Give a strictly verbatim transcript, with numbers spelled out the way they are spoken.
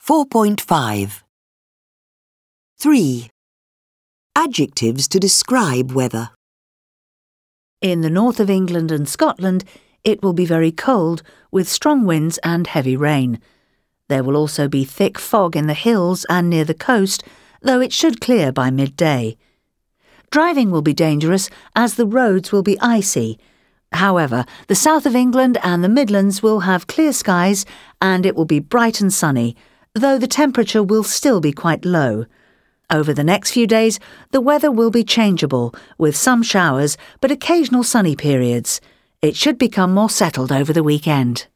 four point five. three. Adjectives to describe weather. In the north of England and Scotland, it will be very cold with strong winds and heavy rain. There will also be thick fog in the hills and near the coast, though it should clear by midday. Driving will be dangerous as the roads will be icy. However, the south of England and the Midlands will have clear skies and it will be bright and sunny, though the temperature will still be quite low. Over the next few days, the weather will be changeable, with some showers but occasional sunny periods. It should become more settled over the weekend.